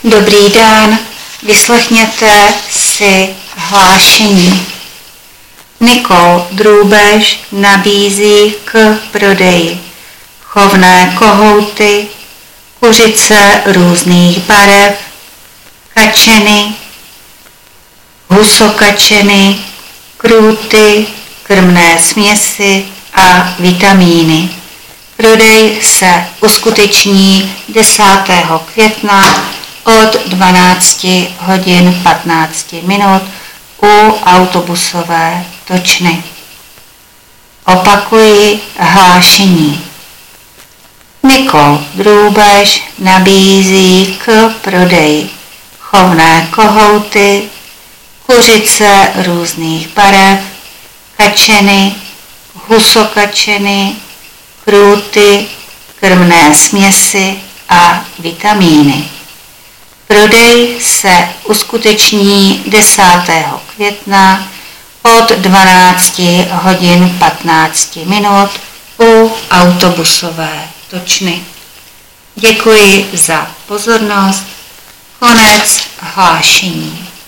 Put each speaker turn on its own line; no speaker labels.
Dobrý den, vyslechněte si hlášení. Nikol Drůbež nabízí k prodeji chovné kohouty, kuřice různých barev, kačeny, husokačeny, krůty, krmné směsi a vitamíny. Prodej se uskuteční 10. května od 12 hodin 15 minut u autobusové točny. Opakuji hlášení. Nikol Drůbež nabízí k prodeji chovné kohouty, kuřice různých barev, kačeny, husokačeny, krůty, krmné směsi a vitamíny. Prodej se uskuteční 10. května od 12 hodin 15 minut u autobusové točny. Děkuji za pozornost. Konec hlášení.